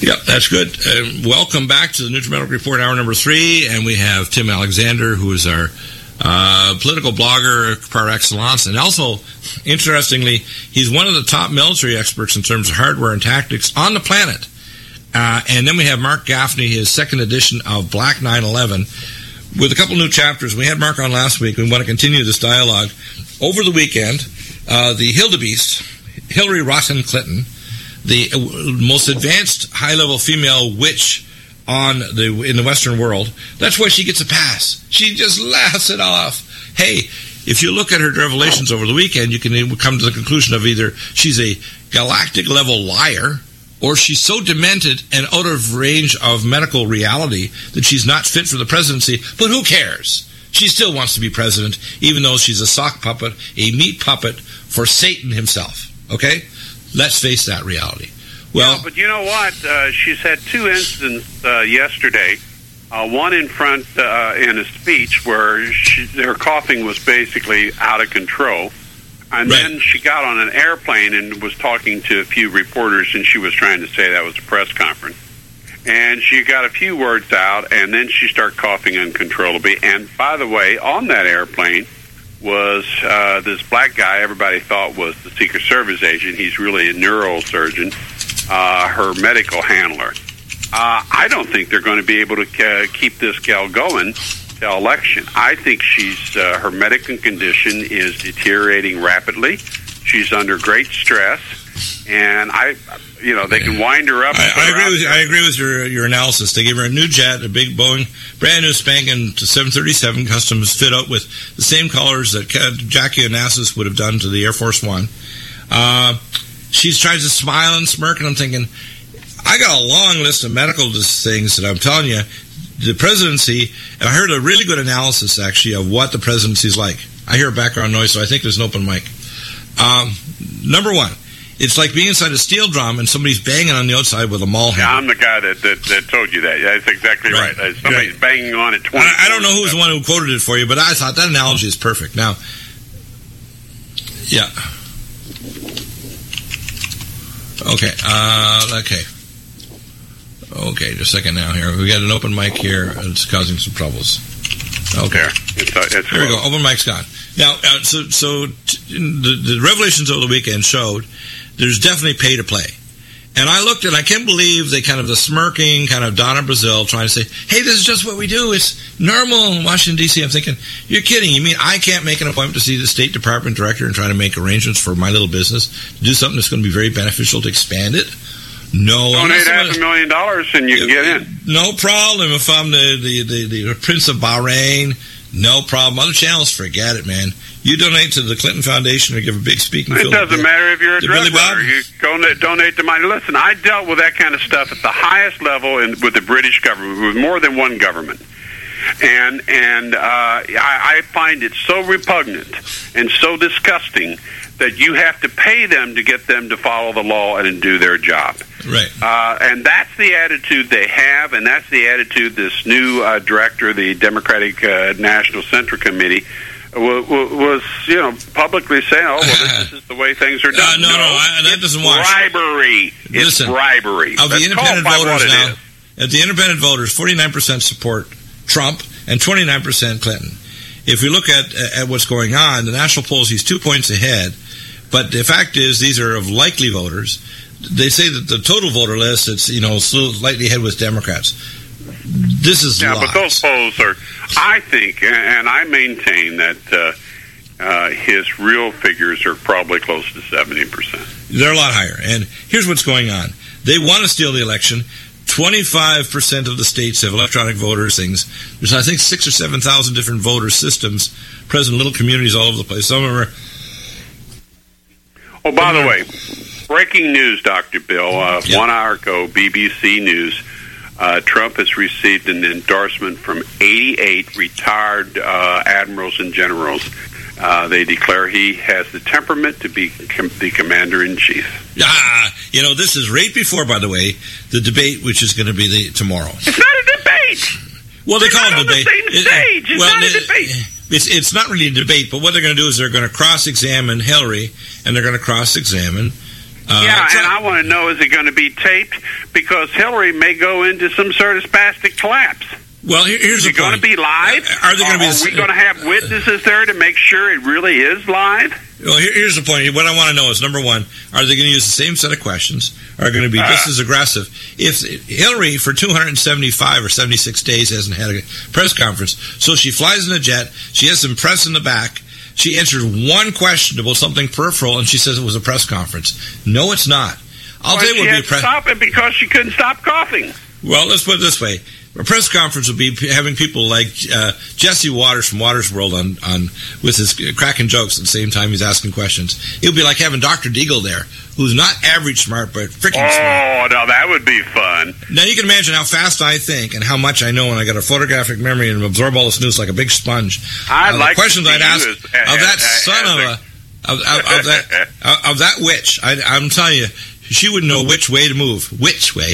Yep, that's good. Welcome back to the NutriMedical Report, hour number 3, and we have Tim Alexander, who is our political blogger par excellence, and also, interestingly, he's one of the top military experts in terms of hardware and tactics on the planet. And then we have Mark Gaffney, his second edition of Black 9/11, with a couple new chapters. We had Mark on last week. We want to continue this dialogue. Over the weekend, the Hildebeest, Hillary Rotten Clinton, the most advanced high-level female witch in the Western world, that's why she gets a pass. She just laughs it off. Hey, if you look at her revelations over the weekend, you can come to the conclusion of either she's a galactic-level liar, or she's so demented and out of range of medical reality that she's not fit for the presidency. But who cares? She still wants to be president, even though she's a sock puppet, a meat puppet for Satan himself. Okay? Let's face that reality. Well, yeah, but you know what? She's had 2 incidents yesterday. One in front in a speech where her coughing was basically out of control. And right. Then she got on an airplane and was talking to a few reporters, and she was trying to say that was a press conference. And she got a few words out, and then she started coughing uncontrollably. And by the way, on that airplane was this black guy everybody thought was the Secret Service agent. He's really a neurosurgeon, her medical handler. I don't think they're going to be able to keep this gal going till election. I think her medical condition is deteriorating rapidly. She's under great stress, and they can wind her up. I agree with your analysis. They gave her a new jet, a big Boeing, brand new spanking 737 Customs fit out with the same colors that Jackie Onassis would have done to the Air Force One. She tries to smile and smirk, and I'm thinking, I got a long list of medical things that I'm telling you. The presidency, I heard a really good analysis, actually, of what the presidency is like. I hear background noise, so I think there's an open mic. Number one, it's like being inside a steel drum and somebody's banging on the outside with a maul hammer. Yeah, I'm the guy that told you that. Yeah, that's exactly right. Somebody's banging on it 20 I don't know who's the one who quoted it for you, but I thought that analogy is perfect. Now, yeah. Okay, just a second now here. We got an open mic here. It's causing some troubles. Okay. There we go. Open mic's gone. Now, so the revelations over the weekend showed there's definitely pay to play. And I looked and I can't believe they kind of the smirking, kind of Donna Brazile trying to say, hey, this is just what we do. It's normal in Washington, D.C. I'm thinking, you're kidding. You mean I can't make an appointment to see the State Department director and try to make arrangements for my little business to do something that's going to be very beneficial to expand it? No. Donate $500,000 and you can get in. No problem. If I'm the Prince of Bahrain, no problem. Other channels, forget it, man. You donate to the Clinton Foundation or give a big speaking. It doesn't matter if you're a drug runner. You donate the money. Listen, I dealt with that kind of stuff at the highest level with the British government, with more than one government. And I find it so repugnant and so disgusting that you have to pay them to get them to follow the law and do their job. Right. And that's the attitude they have, and that's the attitude this new director, the Democratic National Central Committee, was publicly saying, oh, well, this is the way things are done. No, that doesn't wash. Bribery. It's bribery. Of the independent voters now, at the independent voters, 49% support Trump and 29% Clinton. If we look at what's going on, the national polls, he's 2 points ahead. But the fact is, these are of likely voters. They say that the total voter list, it's slightly ahead with Democrats. This is lies. But those polls are, I think, and I maintain that his real figures are probably close to 70%. They're a lot higher. And here's what's going on. They want to steal the election. 25% of the states have electronic voters things. There's, I think, 6,000 or 7,000 different voter systems present in little communities all over the place. Some of them are... Oh, by the way, breaking news, Dr. Bill. 1 hour ago, BBC News, Trump has received an endorsement from 88 retired admirals and generals. They declare he has the temperament to be the commander-in-chief. This is right before, by the way, the debate, which is going to be tomorrow. It's not a debate! Well, they call it a debate. It's the same stage. It's not a debate. It's not really a debate, but what they're going to do is they're going to cross-examine Hillary, and they're going to cross-examine And I want to know, is it going to be taped? Because Hillary may go into some sort of spastic collapse. Well, here's the point. Is it going to be live? Are we going to have witnesses there to make sure it really is live? Well, here's the point. What I want to know is, number one, are they going to use the same set of questions? Are going to be just as aggressive? If Hillary, for 275 or 76 days, hasn't had a press conference, so she flies in a jet, she has some press in the back, she answered one question about something peripheral, and she says it was a press conference. No, it's not. I'll tell you what would be a press. Stop it because she couldn't stop coughing. Well, let's put it this way. A press conference would be having people like Jesse Waters from Waters World on with his cracking jokes at the same time he's asking questions. It would be like having Dr. Deagle there, who's not average smart, but freaking smart. Oh, no, that would be fun. Now, you can imagine how fast I think and how much I know, and I got a photographic memory and absorb all this news like a big sponge. The questions I'd ask of that son of that witch. I'm telling you, she would know which way to move. Which way?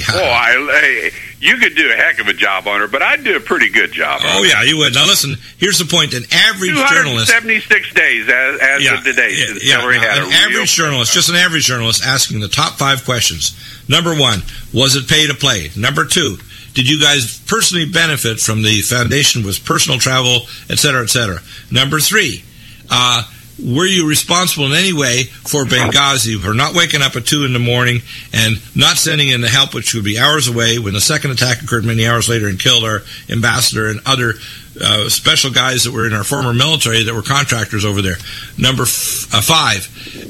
You could do a heck of a job on her, but I'd do a pretty good job on her. Oh, yeah, you would. Now, listen, here's the point. An average journalist... 276 days as of today. An average journalist asking the top 5 questions. Number 1, was it pay to play? Number 2, did you guys personally benefit from the foundation with personal travel, et cetera, et cetera? Number 3, were you responsible in any way for Benghazi for not waking up at 2 in the morning and not sending in the help, which would be hours away when the second attack occurred many hours later and killed our ambassador and other special guys that were in our former military that were contractors over there? Number 5,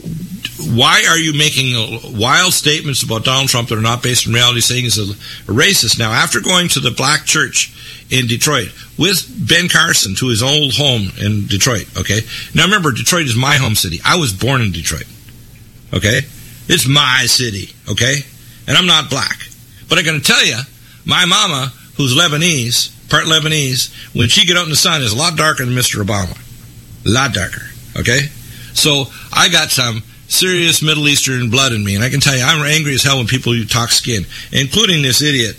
why are you making wild statements about Donald Trump that are not based in reality, saying he's a racist? Now, after going to the black church in Detroit with Ben Carson to his old home in Detroit, okay? Now, remember, Detroit is my home city. I was born in Detroit, okay? It's my city, okay? And I'm not black. But I'm going to tell you, my mama, who's Lebanese, part Lebanese, when she get out in the sun, is a lot darker than Mr. Obama. A lot darker, okay? So I got some serious Middle Eastern blood in me, and I can tell you, I'm angry as hell when people talk skin, including this idiot,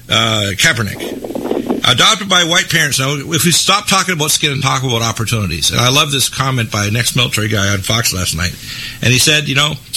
Kaepernick. Adopted by white parents. Now, if we stop talking about skin and talk about opportunities, and I love this comment by an ex-military guy on Fox last night, and he said,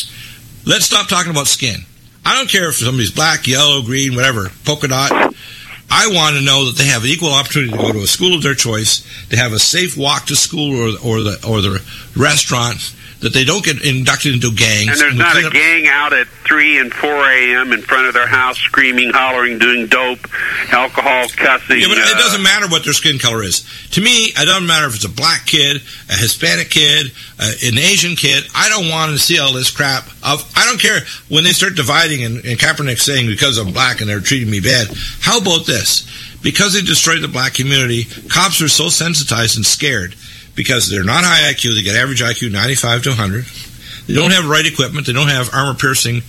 let's stop talking about skin. I don't care if somebody's black, yellow, green, whatever, polka dot. I want to know that they have equal opportunity to go to a school of their choice, to have a safe walk to school or the restaurant, that they don't get inducted into gangs. And there's not a gang out at 3 and 4 a.m. in front of their house screaming, hollering, doing dope, alcohol, cussing. Yeah, but it doesn't matter what their skin color is. To me, it doesn't matter if it's a black kid, a Hispanic kid, an Asian kid. I don't want to see all this crap. I don't care when they start dividing and Kaepernick saying because I'm black and they're treating me bad. How about this? Because they destroyed the black community, cops are so sensitized and scared because they're not high IQ. They get average IQ 95 to 100. They don't have right equipment. They don't have armor-piercing,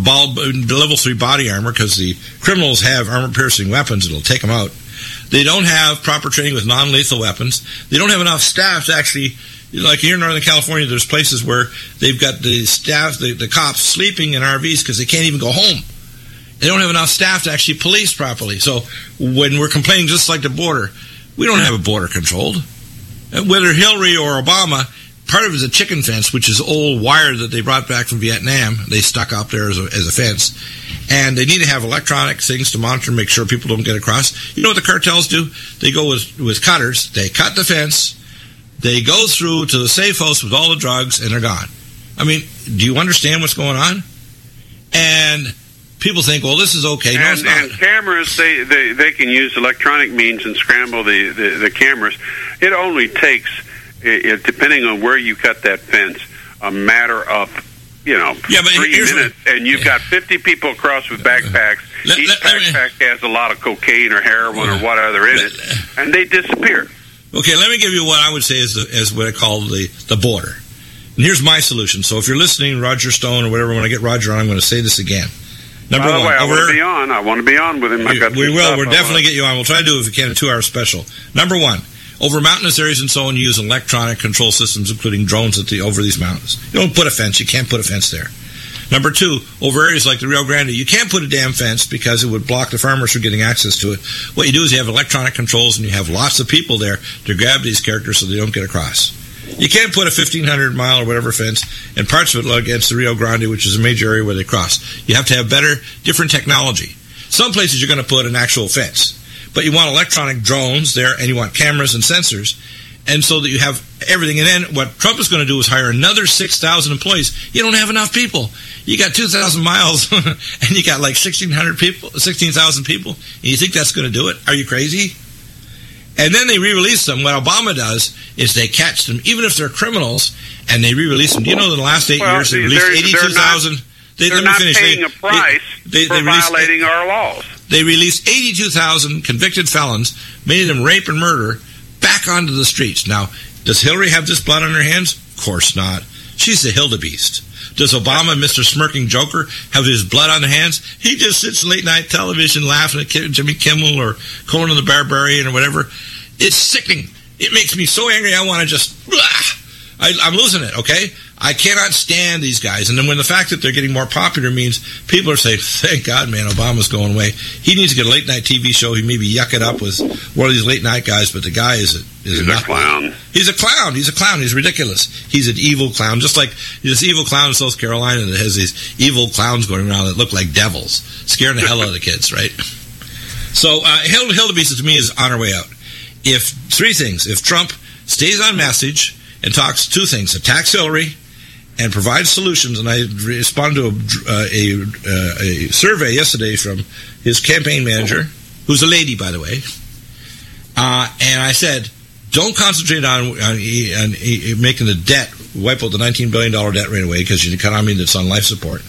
level 3 body armor because the criminals have armor-piercing weapons that'll take them out. They don't have proper training with non-lethal weapons. They don't have enough staff to actually, like here in Northern California, there's places where they've got the staff, the cops sleeping in RVs because they can't even go home. They don't have enough staff to actually police properly. So when we're complaining just like the border, we don't have a border controlled. Whether Hillary or Obama, part of it is a chicken fence, which is old wire that they brought back from Vietnam. They stuck up there as a fence. And they need to have electronic things to monitor and make sure people don't get across. You know what the cartels do? They go with cutters. They cut the fence. They go through to the safe house with all the drugs, and they're gone. I mean, do you understand what's going on? And people think, well, this is okay. No, it's not. And cameras, they can use electronic means and scramble the cameras. It only takes, depending on where you cut that fence, a matter of 3 minutes, and you've got 50 people across with backpacks. Each backpack has a lot of cocaine or heroin or whatever in it, and they disappear. Okay, let me give you what I would say is what I call the border. And here's my solution. So if you're listening, Roger Stone or whatever, when I get Roger on, I'm going to say this again. Number By the one, way, I want to be on with him. We will. We'll definitely get you on. We'll try to do it if we can, a 2-hour special. Number one, over mountainous areas and so on, you use electronic control systems, including drones over these mountains. You don't put a fence. You can't put a fence there. Number two, over areas like the Rio Grande, you can't put a damn fence because it would block the farmers from getting access to it. What you do is you have electronic controls and you have lots of people there to grab these characters so they don't get across. You can't put a 1,500-mile or whatever fence and parts of it against the Rio Grande, which is a major area where they cross. You have to have different technology. Some places you're going to put an actual fence, but you want electronic drones there, and you want cameras and sensors, and so that you have everything. And then what Trump is going to do is hire another 6,000 employees. You don't have enough people. You got 2,000 miles, and you got like 16,000 people, and you think that's going to do it? Are you crazy? And then they re-release them. What Obama does is they catch them, even if they're criminals, and they re-release them. Do you know in the last 8 years they released 82,000? They're not paying a price for violating our laws. They released 82,000 convicted felons, made them rape and murder, back onto the streets. Now, does Hillary have this blood on her hands? Of course not. She's the Hildebeest. Does Obama, Mr. Smirking Joker, have his blood on his hands? He just sits late-night television laughing at Jimmy Kimmel or Conan the Barbarian or whatever. It's sickening. It makes me so angry I want to just... I'm losing it, okay? I cannot stand these guys. And then when the fact that they're getting more popular means people are saying, thank God, man, Obama's going away. He needs to get a late-night TV show. He maybe yuck it up with one of these late-night guys, but the guy is a clown. He's a clown. He's a clown. He's ridiculous. He's an evil clown, just like this evil clown in South Carolina that has these evil clowns going around that look like devils, scaring the hell out of the kids, right? So Hildebeest, to me, is on her way out. Three things. If Trump stays on message and talks two things, attacks Hillary and provides solutions, and I responded to a survey yesterday from his campaign manager, who's a lady, by the way, and I said, don't concentrate on making the debt, wipe out the $19 billion debt right away, because you're an economy that's on life support.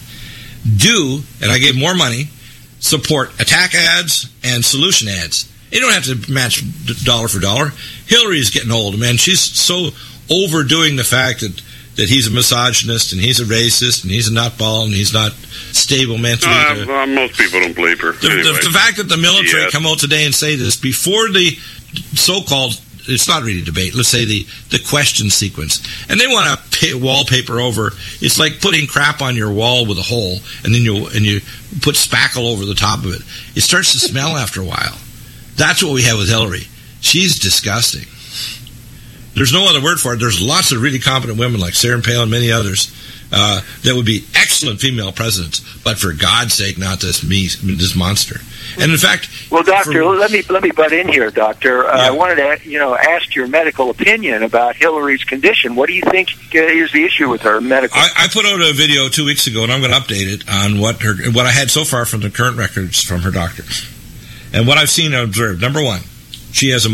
And I gave more money, support attack ads and solution ads. You don't have to match dollar for dollar. Hillary is getting old, man. She's so overdoing the fact that he's a misogynist and he's a racist and he's a nutball and he's not stable mentally. Most people don't believe her. The fact that the military come out today and say this before the so-called, it's not really debate, let's say the question sequence, and they want to wallpaper over, it's like putting crap on your wall with a hole and then you put spackle over the top of it. It starts to smell after a while. That's what we have with Hillary. She's disgusting. There's no other word for it. There's lots of really competent women like Sarah Palin and many others that would be excellent female presidents, but for God's sake, not this monster. And in fact, well, Doctor, let me butt in here, Doctor. I wanted to ask your medical opinion about Hillary's condition. What do you think is the issue with her medical? I put out a video 2 weeks ago, and I'm going to update it on what I had so far from the current records from her doctor. And what I've seen and observed, number one, she has a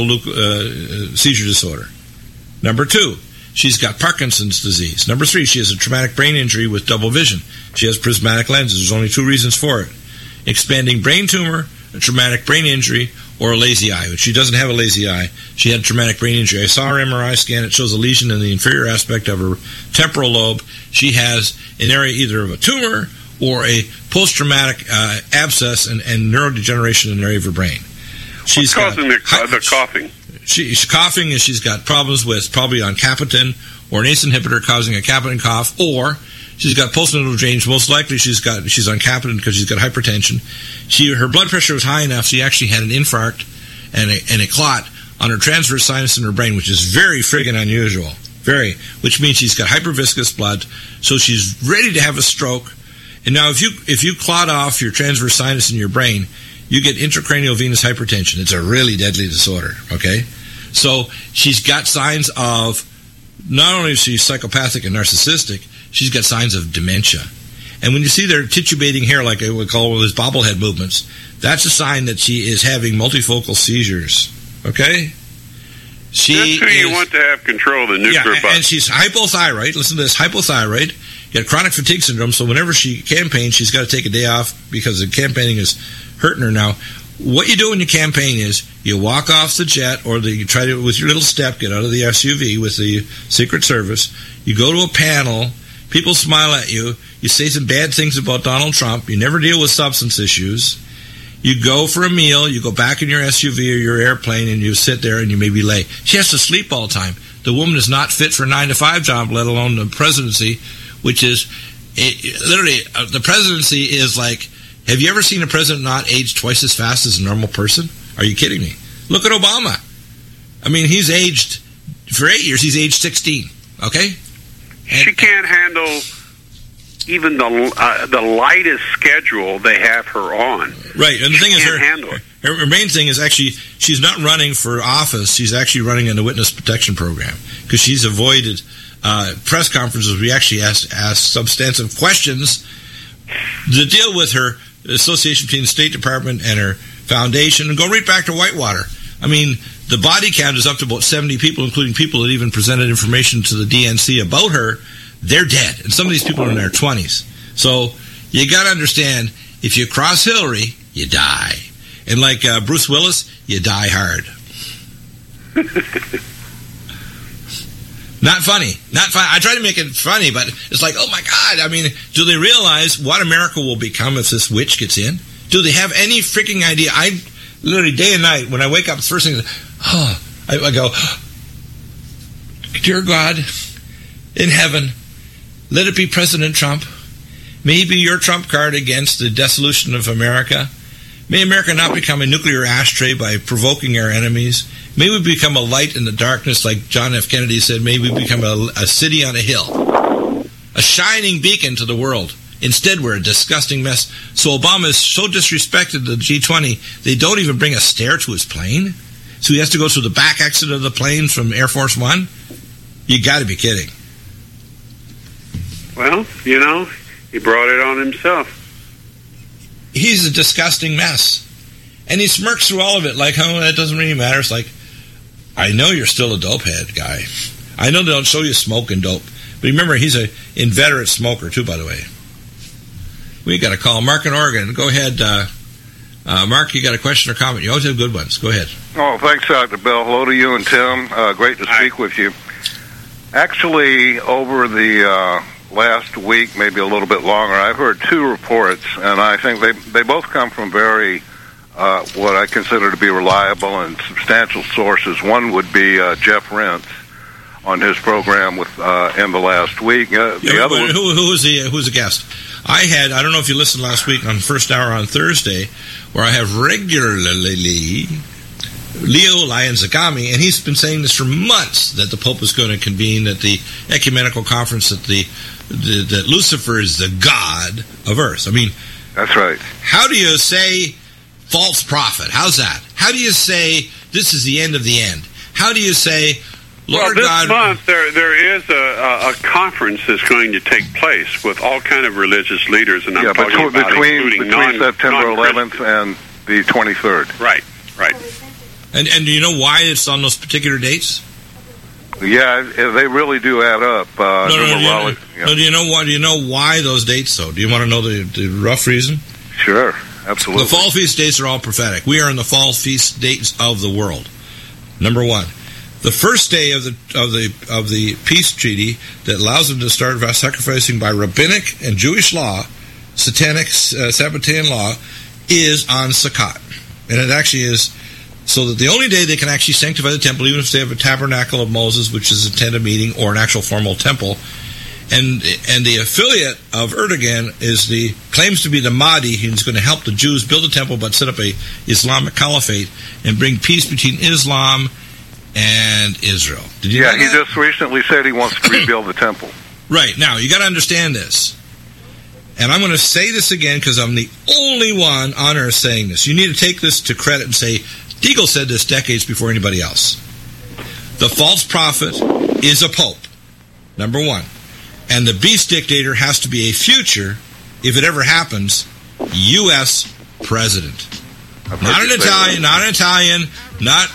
multifocal seizure disorder. Number two, she's got Parkinson's disease. Number three, she has a traumatic brain injury with double vision. She has prismatic lenses. There's only two reasons for it. Expanding brain tumor, a traumatic brain injury, or a lazy eye. But she doesn't have a lazy eye. She had a traumatic brain injury. I saw her MRI scan. It shows a lesion in the inferior aspect of her temporal lobe. She has an area either of a tumor or a post-traumatic abscess and neurodegeneration in the area of her brain. What's causing the coughing? She's coughing, and she's got problems with probably on Capitan or an ACE inhibitor causing a Capitan cough, or she's got postnatal drainage. Most likely she's on Capitan because she's got hypertension. Her blood pressure was high enough she actually had an infarct and a clot on her transverse sinus in her brain, which is very friggin' unusual. Which means she's got hyperviscous blood, so she's ready to have a stroke. And now if you clot off your transverse sinus in your brain, you get intracranial venous hypertension. It's a really deadly disorder, okay? So she's got signs of, not only is she psychopathic and narcissistic, she's got signs of dementia. And when you see their titubating hair, like I would call those bobblehead movements, that's a sign that she is having multifocal seizures, okay? That's who you want to have control of the nuclear bus. And she's hypothyroid. Listen to this, hypothyroid. You got chronic fatigue syndrome, so whenever she campaigns, she's got to take a day off because the campaigning is hurting her. Now, what you do when you campaign is you walk off the jet, or you try to, with your little step, get out of the SUV with the Secret Service. You go to a panel. People smile at you. You say some bad things about Donald Trump. You never deal with substance issues. You go for a meal. You go back in your SUV or your airplane, and you sit there and you maybe lay. She has to sleep all the time. The woman is not fit for a 9-to-5 job, let alone the presidency, which is literally the presidency is like, have you ever seen a president not age twice as fast as a normal person? Are you kidding me? Look at Obama. I mean, he's aged For 8 years, he's age 16. Okay? She can't handle even the lightest schedule they have her on. Right, and the thing is, handle it. Her main thing is actually she's not running for office. She's actually running in the witness protection program because she's avoided press conferences. We actually asked substantive questions. The deal with her association between the State Department and her foundation, and go right back to Whitewater. I mean, the body count is up to about 70 people, including people that even presented information to the DNC about her. They're dead, and some of these people are in their 20s. So you got to understand, if you cross Hillary, you die. And like Bruce Willis, you die hard. Not funny. Not fun. I try to make it funny, but it's like, oh my God. I mean, do they realize what America will become if this witch gets in? Do they have any freaking idea? I literally, day and night, when I wake up, the first thing is, I go, dear God, in heaven, let it be President Trump. May he be your trump card against the dissolution of America. May America not become a nuclear ashtray by provoking our enemies. May we become a light in the darkness, like John F. Kennedy said. May we become a city on a hill, a shining beacon to the world. Instead, we're a disgusting mess. So Obama is so disrespected the G20, they don't even bring a stair to his plane. So he has to go through the back exit of the plane from Air Force One. You got to be kidding. Well, you know, he brought it on himself. He's a disgusting mess. And he smirks through all of it like, oh, that doesn't really matter. It's like, I know you're still a dopehead guy. I know they don't show you smoking dope. But remember, he's an inveterate smoker, too, by the way. We got a call. Mark in Oregon. Go ahead. Mark, you got a question or comment? You always have good ones. Go ahead. Oh, thanks, Dr. Bell. Hello to you and Tim. Great to speak with you. Actually, over the last week, maybe a little bit longer, I've heard two reports, and I think they both come from very what I consider to be reliable and substantial sources. One would be Jeff Rentz on his program with in the last week. The other one, who was the guest? I don't know if you listened last week on First Hour on Thursday, where I have regularly Leo Lyons-Zagami, and he's been saying this for months, that the Pope is going to convene at the ecumenical conference that Lucifer is the god of Earth. I mean, that's right. How do you say false prophet? How's that? How do you say this is the end of the end? How do you say, Lord God? This month there is a conference that's going to take place with all kind of religious leaders, and I'm talking about between September 11th and the 23rd. Right. And do you know why it's on those particular dates? Yeah, they really do add up. Do you know why? Do you know why those dates? Though, do you want to know the rough reason? Sure, absolutely. The fall feast dates are all prophetic. We are in the fall feast dates of the world. Number one, the first day of the peace treaty that allows them to start sacrificing by rabbinic and Jewish law, satanic Sabbatean law, is on Sukkot, and it actually is. So that the only day they can actually sanctify the temple, even if they have a tabernacle of Moses, which is a tent of meeting, or an actual formal temple. And the affiliate of Erdogan claims to be the Mahdi. He's going to help the Jews build a temple, but set up a Islamic caliphate and bring peace between Islam and Israel. Did you know that? He just recently said he wants to rebuild the temple. Right. Now, you got to understand this. And I'm going to say this again because I'm the only one on earth saying this. You need to take this to credit and say, Deagle said this decades before anybody else. The false prophet is a pope, number one. And the beast dictator has to be a future, if it ever happens, U.S. president. Not an Italian, not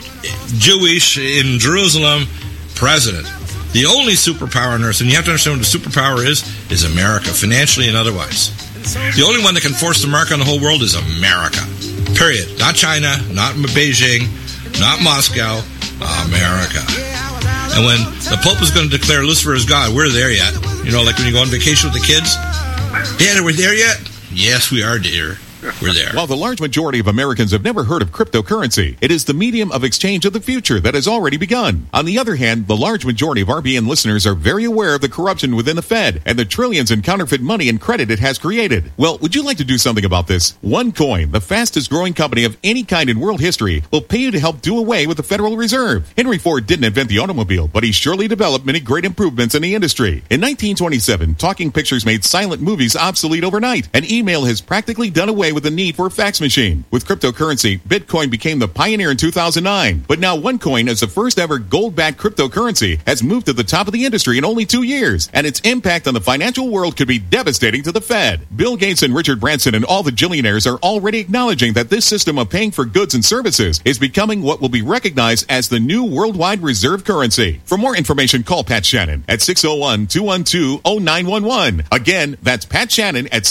Jewish in Jerusalem, president. The only superpower on earth, and you have to understand what the superpower is America, financially and otherwise. The only one that can force the mark on the whole world is America. Period. Not China, not Beijing, not Moscow, America. And when the Pope is going to declare Lucifer as God, we're there yet. You know, like when you go on vacation with the kids. Dad, are we there yet? Yes, we are, dear. we're there. While the large majority of Americans have never heard of cryptocurrency, it is the medium of exchange of the future that has already begun. On the other hand, the large majority of RBN listeners are very aware of the corruption within the Fed and the trillions in counterfeit money and credit it has created. Well, would you like to do something about this? OneCoin, the fastest growing company of any kind in world history, will pay you to help do away with the Federal Reserve. Henry Ford didn't invent the automobile, but he surely developed many great improvements in the industry. In 1927, talking pictures made silent movies obsolete overnight, and email has practically done away with the need for a fax machine. With cryptocurrency, Bitcoin became the pioneer in 2009. But now OneCoin, as the first ever gold-backed cryptocurrency, has moved to the top of the industry in only 2 years, and its impact on the financial world could be devastating to the Fed. Bill Gates and Richard Branson and all the billionaires are already acknowledging that this system of paying for goods and services is becoming what will be recognized as the new worldwide reserve currency. For more information, call Pat Shannon at 601-212-0911. Again, that's Pat Shannon at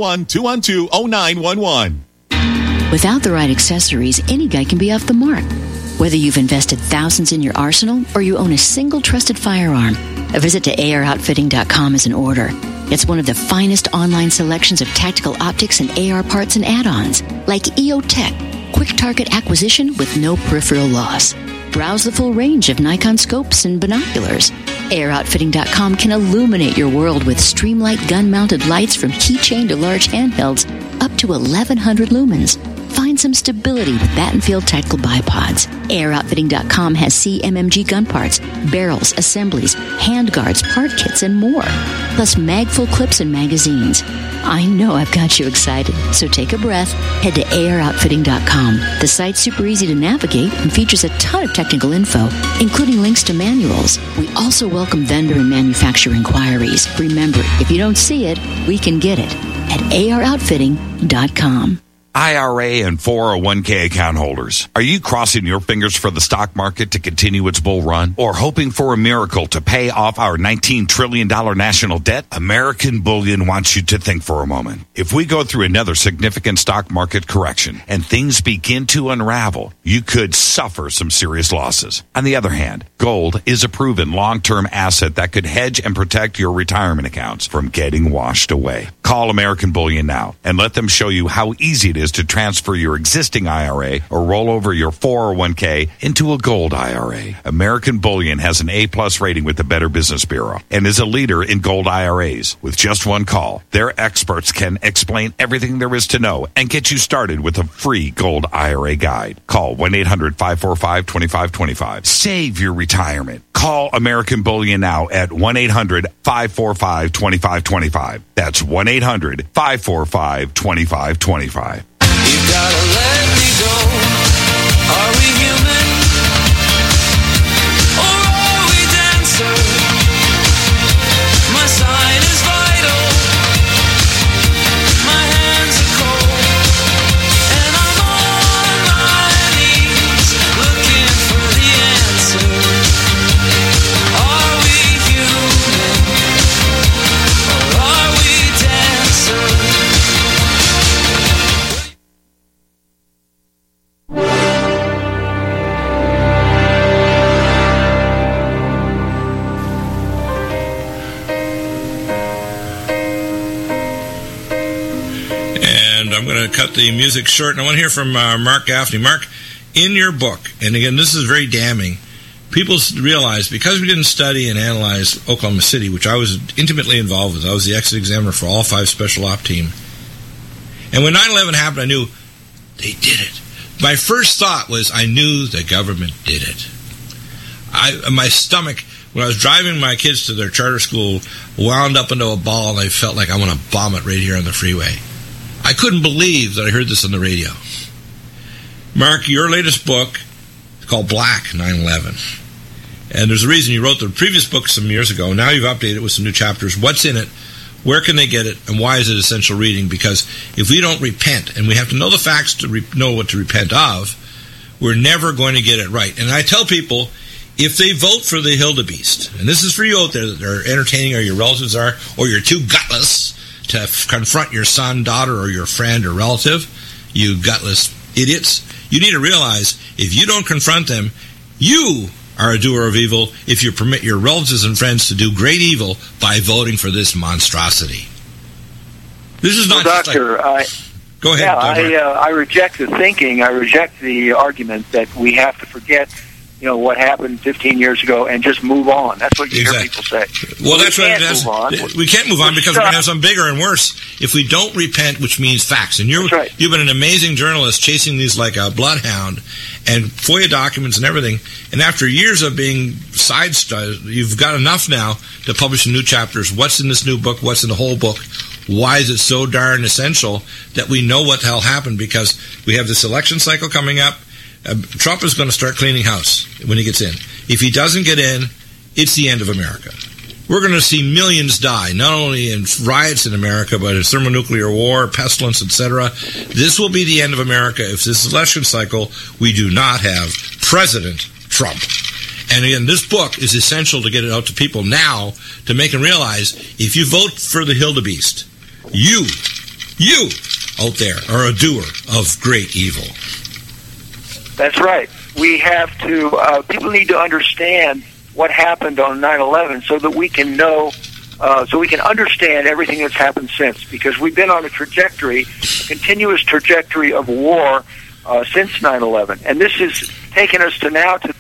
601-212-0911. Without the right accessories, any guy can be off the mark. Whether you've invested thousands in your arsenal or you own a single trusted firearm, a visit to AROutfitting.com is in order. It's one of the finest online selections of tactical optics and AR parts and add-ons, like EOTech, quick target acquisition with no peripheral loss. Browse the full range of Nikon scopes and binoculars. AROutfitting.com can illuminate your world with Streamlight gun-mounted lights from keychain to large handhelds up to 1,100 lumens. Find some stability with Battenfield Tactical Bipods. AirOutfitting.com has CMMG gun parts, barrels, assemblies, handguards, part kits, and more. Plus mag-full clips and magazines. I know I've got you excited, so take a breath. Head to AirOutfitting.com. The site's super easy to navigate and features a ton of technical info, including links to manuals. We also welcome vendor and manufacturer inquiries. Remember, if you don't see it, we can get it at AirOutfitting.com. IRA and 401k account holders, are you crossing your fingers for the stock market to continue its bull run? Or hoping for a miracle to pay off our $19 trillion national debt? American Bullion wants you to think for a moment. If we go through another significant stock market correction and things begin to unravel, you could suffer some serious losses. On the other hand, gold is a proven long-term asset that could hedge and protect your retirement accounts from getting washed away. Call American Bullion now and let them show you how easy it is to transfer your existing IRA or roll over your 401k into a gold IRA. American Bullion has an A-plus rating with the Better Business Bureau and is a leader in gold IRAs. With just one call, their experts can explain everything there is to know and get you started with a free gold IRA guide. Call 1-800-545-2525. Save your retirement. Call American Bullion now at 1-800-545-2525. That's 1-800-545-2525. You gotta let me go. Are we human? Or are we dancer? My sign is vital. My hands are cold. And I'm on my knees looking for the answer. Are we human? Or are we dancer? I'm going to cut the music short, and I want to hear from Mark Gaffney. Mark, in your book, and again, this is very damning, people realize because we didn't study and analyze Oklahoma City, which I was intimately involved with, I was the exit examiner for all 5 special op team, and when 9/11 happened, I knew they did it. My first thought was I knew the government did it. My stomach, when I was driving my kids to their charter school, wound up into a ball, and I felt like I want to bomb it right here on the freeway. I couldn't believe that I heard this on the radio. Mark, your latest book is called Black 9/11. And there's a reason you wrote the previous book some years ago. Now you've updated it with some new chapters. What's in it? Where can they get it? And why is it essential reading? Because if we don't repent, and we have to know the facts to know what to repent of, we're never going to get it right. And I tell people, if they vote for the Hildebeest, and this is for you out there that are entertaining or your relatives are, or you're too gutless to confront your son, daughter, or your friend or relative, you gutless idiots, you need to realize if you don't confront them, you are a doer of evil if you permit your relatives and friends to do great evil by voting for this monstrosity. This is not Doctor, Go Go ahead. Yeah, I reject the thinking. I reject the argument that we have to forget, what happened 15 years ago and just move on. That's what you hear people say. Well, that's we right. Can't move on. We can't move on because we're going to have something bigger and worse if we don't repent, which means facts. And you've been an amazing journalist chasing these like a bloodhound and FOIA documents and everything. And after years of being sidestepped, you've got enough now to publish new chapters. What's in this new book? What's in the whole book? Why is it so darn essential that we know what the hell happened? Because we have this election cycle coming up. Trump is going to start cleaning house when he gets in. If he doesn't get in, it's the end of America. We're going to see millions die, not only in riots in America, but in thermonuclear war, pestilence, etc. This will be the end of America if this election cycle we do not have President Trump. And again, this book is essential to get it out to people now to make them realize if you vote for the Hildebeest, you out there are a doer of great evil. That's right. We have to, people need to understand what happened on 9/11 so that we can know, so we can understand everything that's happened since. Because we've been on a continuous trajectory of war since 9/11. And this has taken us to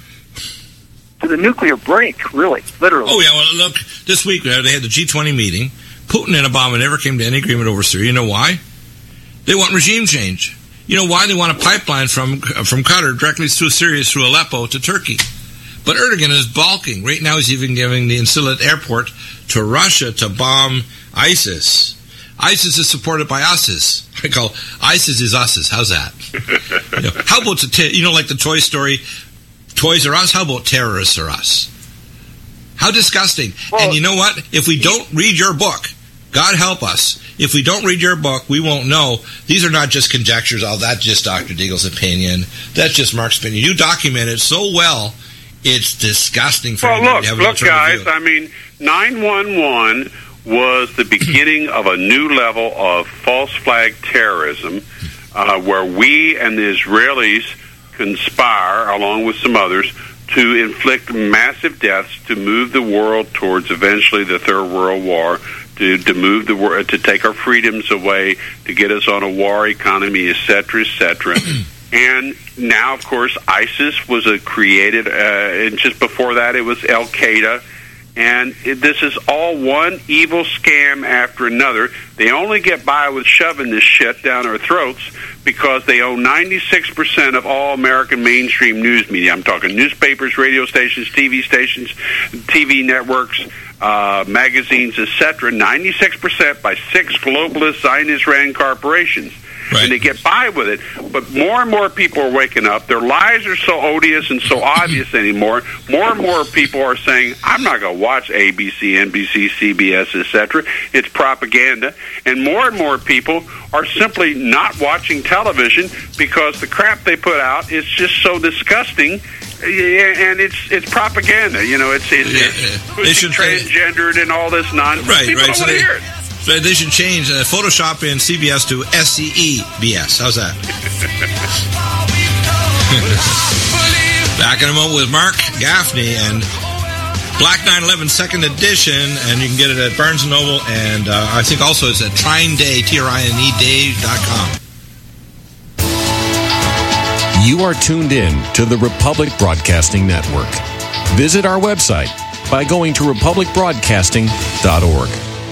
the nuclear brink, really, literally. Oh, yeah, well, look, this week they had the G20 meeting. Putin and Obama never came to any agreement over Syria. You know why? They want regime change. You know why? They want a pipeline from Qatar directly through Syria, through Aleppo to Turkey. But Erdogan is balking. Right now he's even giving the Incirlik airport to Russia to bomb ISIS. ISIS is supported by USIS. I call ISIS is USIS. How's that? How about like the Toy Story, Toys R Us? How about Terrorists R Us? How disgusting. Well, and you know what? If we don't read your book, God help us, if we don't read your book, we won't know. These are not just conjectures. Oh, that's just Dr. Deagle's opinion. That's just Mark's opinion. You document it so well, it's disgusting for well, you. Look, guys, I mean, 9/11 was the beginning of a new level of false flag terrorism where we and the Israelis conspire, along with some others, to inflict massive deaths to move the world towards eventually the Third World War, to move the world, to take our freedoms away, to get us on a war economy, etc., etc. And now, of course, ISIS was created, and just before that, it was Al Qaeda. And this is all one evil scam after another. They only get by with shoving this shit down our throats because they own 96% of all American mainstream news media. I'm talking newspapers, radio stations, TV networks, magazines, etc. 96% by 6 globalist Zionist-ran corporations. Right. And they get by with it. But more and more people are waking up. Their lies are so odious and so obvious anymore. More and more people are saying, I'm not going to watch ABC, NBC, CBS, etc. It's propaganda. And more people are simply not watching television because the crap they put out is just so disgusting. And it's propaganda. It's transgendered and all this nonsense. Right, people don't want to hear it. So they should change Photoshop in CBS to SCEBS. How's that? Back in a moment with Mark Gaffney and Black 9/11 second edition, and you can get it at Barnes & Noble, and I think also it's at TrineDay, TrineDay.com. You are tuned in to the Republic Broadcasting Network. Visit our website by going to republicbroadcasting.org.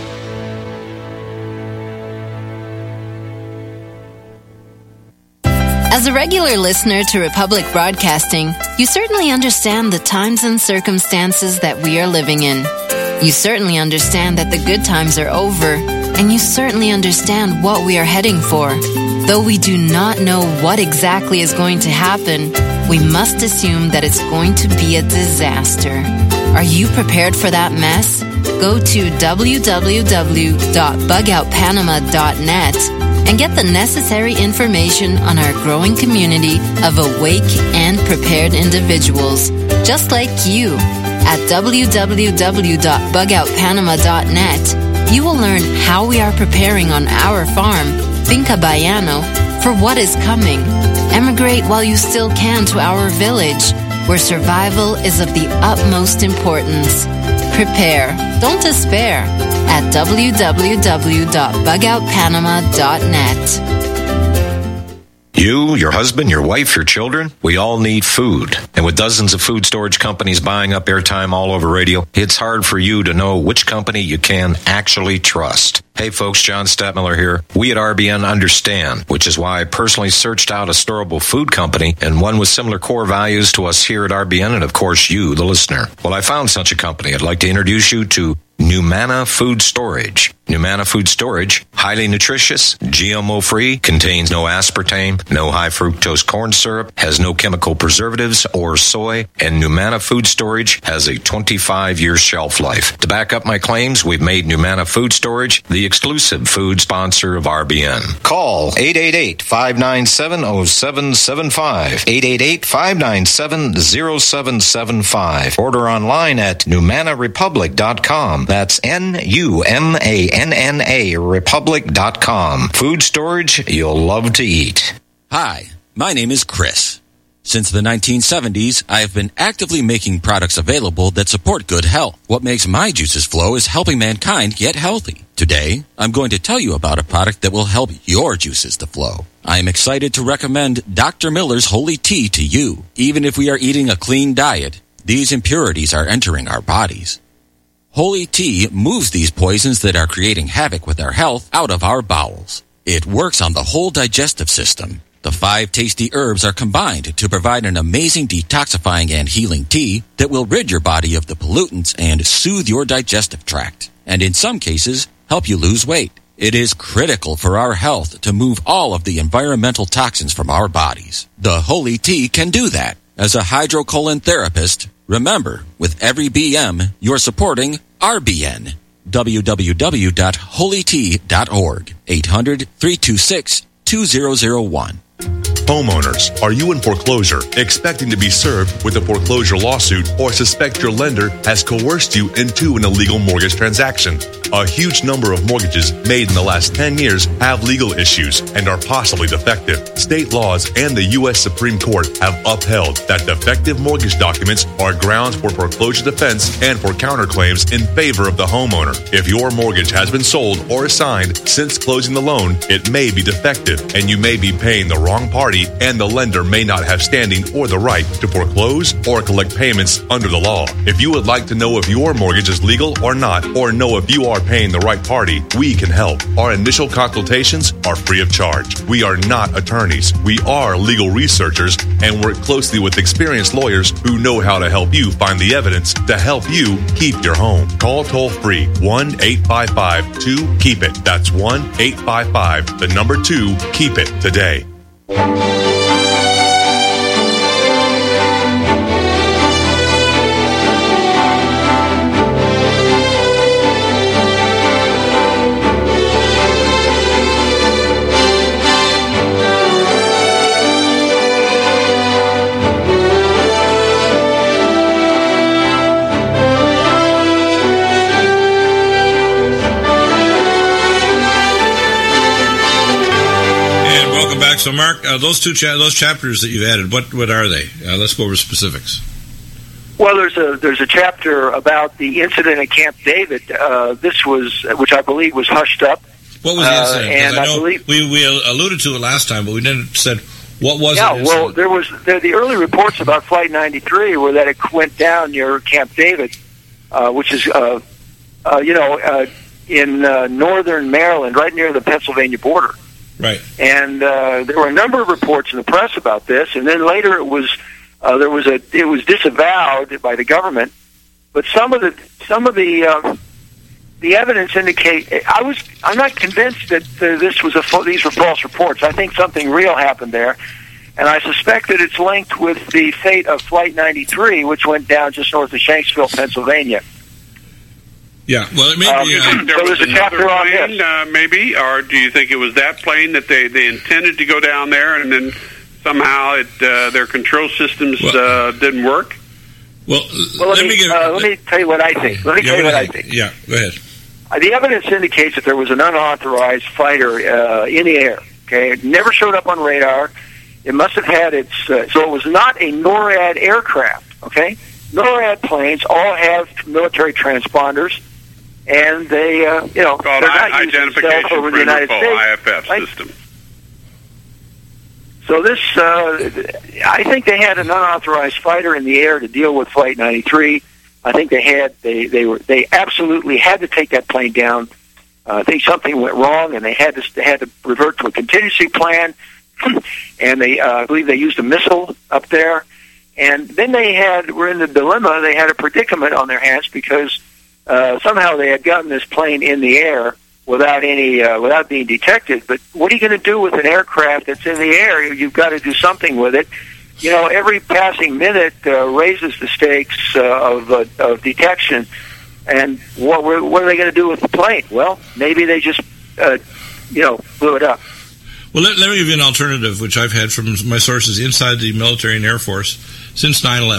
As a regular listener to Republic Broadcasting, you certainly understand the times and circumstances that we are living in. You certainly understand that the good times are over, and you certainly understand what we are heading for. Though we do not know what exactly is going to happen, we must assume that it's going to be a disaster. Are you prepared for that mess? Go to www.bugoutpanama.net and get the necessary information on our growing community of awake and prepared individuals, just like you. At www.bugoutpanama.net, you will learn how we are preparing on our farm, Finca Bayano, for what is coming. Emigrate while you still can to our village, where survival is of the utmost importance. Prepare, don't despair, at www.bugoutpanama.net. You, your husband, your wife, your children, we all need food. And with dozens of food storage companies buying up airtime all over radio, it's hard for you to know which company you can actually trust. Hey folks, John Stadtmiller here. We at RBN understand, which is why I personally searched out a storable food company and one with similar core values to us here at RBN and of course you, the listener. Well, I found such a company. I'd like to introduce you to Numana Food Storage. Numana Food Storage, highly nutritious, GMO-free, contains no aspartame, no high-fructose corn syrup, has no chemical preservatives or soy, and Numana Food Storage has a 25-year shelf life. To back up my claims, we've made Numana Food Storage the exclusive food sponsor of RBN. Call 888-597-0775, 888-597-0775. Order online at NumanaRepublic.com. That's NUMANNA Republic.com. Food storage you'll love to eat. Hi, my name is Chris. Since the 1970s, I have been actively making products available that support good health. What makes my juices flow is helping mankind get healthy. Today, I'm going to tell you about a product that will help your juices to flow. I am excited to recommend Dr. Miller's Holy Tea to you. Even if we are eating a clean diet, these impurities are entering our bodies. Holy Tea moves these poisons that are creating havoc with our health out of our bowels. It works on the whole digestive system. The 5 tasty herbs are combined to provide an amazing detoxifying and healing tea that will rid your body of the pollutants and soothe your digestive tract. And in some cases, help you lose weight. It is critical for our health to move all of the environmental toxins from our bodies. The Holy Tea can do that. As a hydrocolon therapist, remember, with every BM, you're supporting RBN. www.holytea.org. 800-326-2001. Homeowners, are you in foreclosure, expecting to be served with a foreclosure lawsuit, or suspect your lender has coerced you into an illegal mortgage transaction? A huge number of mortgages made in the last 10 years have legal issues and are possibly defective. State laws and the U.S. Supreme Court have upheld that defective mortgage documents are grounds for foreclosure defense and for counterclaims in favor of the homeowner. If your mortgage has been sold or assigned since closing the loan, it may be defective, and you may be paying the wrong party, and the lender may not have standing or the right to foreclose or collect payments under the law. If you would like to know if your mortgage is legal or not, or know if you are paying the right party, we can help. Our initial consultations are free of charge. We are not attorneys. We are legal researchers and work closely with experienced lawyers who know how to help you find the evidence to help you keep your home. Call toll-free 1-855-2-KEEP-IT. That's 1-855-2-KEEP-IT today. So, Mark, those those chapters that you've added, what are they? Let's go over specifics. Well, there's a chapter about the incident at Camp David. This was, which I believe was hushed up. What was the incident? And I know believe we alluded to it last time, but we didn't said what was it. Yeah, well, there was the early reports about Flight 93 were that it went down near Camp David, which is in northern Maryland, right near the Pennsylvania border. Right. And there were a number of reports in the press about this, and then later it was disavowed by the government. But some of the evidence indicate I'm not convinced that these were false reports. I think something real happened there, and I suspect that it's linked with the fate of Flight 93, which went down just north of Shanksville, Pennsylvania. Yeah, well, it may be. There was another plane, maybe, or do you think it was that plane that they intended to go down there, and then somehow their control systems didn't work? Well, let me tell you what I think. Yeah, go ahead. The evidence indicates that there was an unauthorized fighter in the air. Okay, it never showed up on radar. It must have had its. So it was not a NORAD aircraft. Okay, NORAD planes all have military transponders. And they, called they're not identification over the United States, IFF right? system. So this, I think they had an unauthorized fighter in the air to deal with Flight 93. I think they absolutely had to take that plane down. I think something went wrong, and they had to revert to a contingency plan. And I believe they used a missile up there. And then were in the dilemma. They had a predicament on their hands because somehow they had gotten this plane in the air without being detected. But what are you going to do with an aircraft that's in the air? You've got to do something with it. Every passing minute raises the stakes of detection. And what are they going to do with the plane? Well, maybe they just blew it up. Well, let me give you an alternative, which I've had from my sources inside the military and Air Force since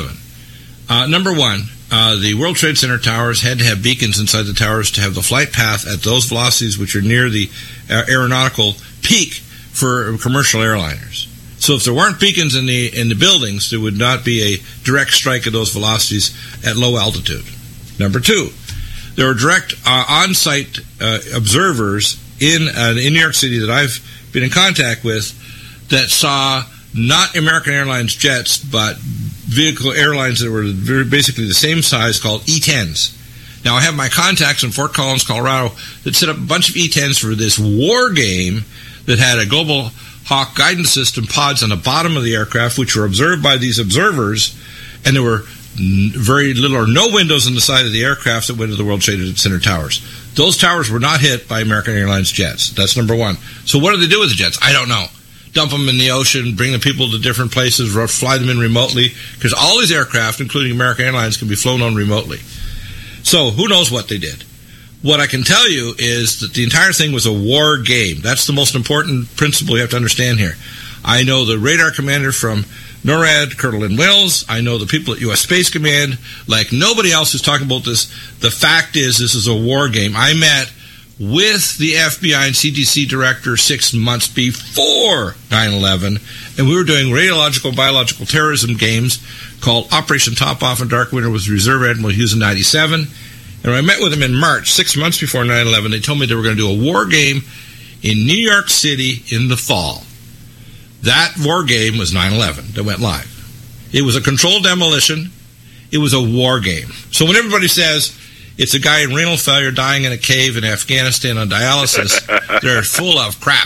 9/11. Number one, the World Trade Center towers had to have beacons inside the towers to have the flight path at those velocities which are near the aeronautical peak for commercial airliners. So if there weren't beacons in the buildings, there would not be a direct strike at those velocities at low altitude. Number two, there were direct on-site observers in New York City that I've been in contact with that saw not American Airlines jets, but vehicle airlines that were basically the same size called E-10s. Now, I have my contacts in Fort Collins, Colorado, that set up a bunch of E-10s for this war game that had a Global Hawk guidance system pods on the bottom of the aircraft, which were observed by these observers, and there were very little or no windows on the side of the aircraft that went to the World Trade Center towers. Those towers were not hit by American Airlines jets. That's number one. So what do they do with the jets? I don't know. Dump them in the ocean, bring the people to different places, or fly them in remotely, because all these aircraft, including American Airlines, can be flown on remotely. So who knows what they did? What I can tell you is that the entire thing was a war game. That's the most important principle you have to understand here. I know the radar commander from NORAD, Colonel Lynn Wills. I know the people at U.S. Space Command. Like nobody else who's talking about this, the fact is this is a war game. I met with the FBI and CDC director 6 months before 9/11, and we were doing radiological, biological terrorism games called Operation Top Off and Dark Winter with Reserve Admiral Hughes in 97. And when I met with them in March, 6 months before 9/11, they told me they were going to do a war game in New York City in the fall. That war game was 9/11 that went live. It was a controlled demolition. It was a war game. So when everybody says it's a guy in renal failure dying in a cave in Afghanistan on dialysis, they're full of crap.